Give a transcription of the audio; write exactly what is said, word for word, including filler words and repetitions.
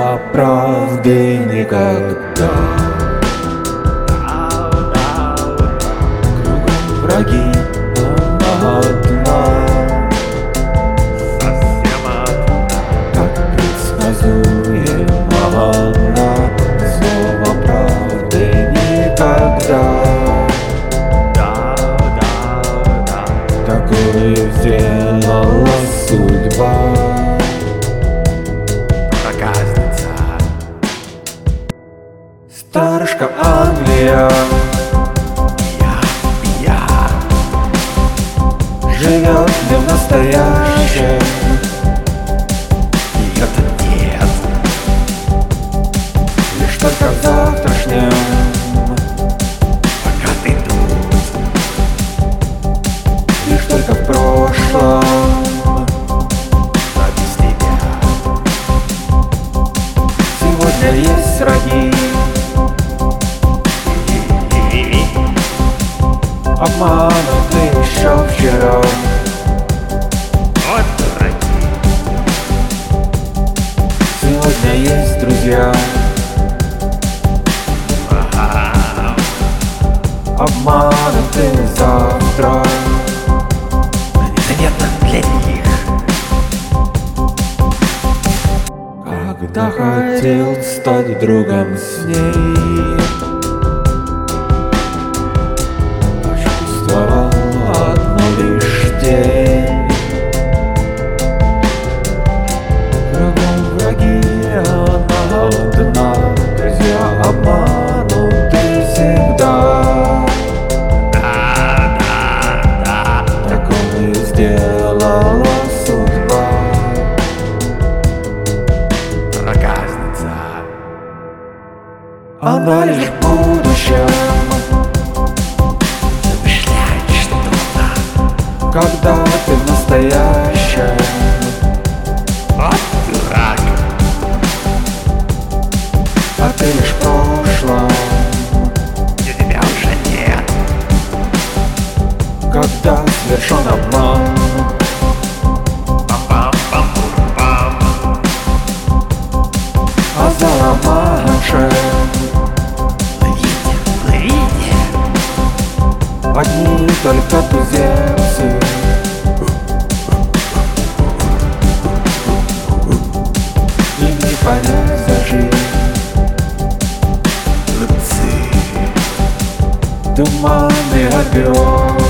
Друзья правды никогда. Кругом враги, она одна, совсем одна, как предсказуема она. Слово правды никогда. да, да, да. Такое сделала судьба. Проказница, Старушка Англия я, я, живет не в настоящем. ее-то нет, Лишь только в завтрашнем. пока ты тут, Лишь только в прошлом. но без тебя. Сегодня есть враги, обмануты еще вчера. Вот дураки, Сегодня есть друзья, ага, обмануты завтра. незаметно для них. Когда хотел стать другом с ней, почувствовал одну лишь тень. Кругом враги, она одна, друзья обмануты всегда. Да, да, да, Такое сделала судьба. проказница, Она лишь в будущем, замышляет что-то. когда ты в настоящем. Вот дурак, А ты лишь в прошлом, где тебя уже нет. когда совершен обман. Пам-пам-пам-пам-пам. А за романшем Плывите, плывите, одни только туземцы. Им не понять за жизнь, глупцы. туманный объем.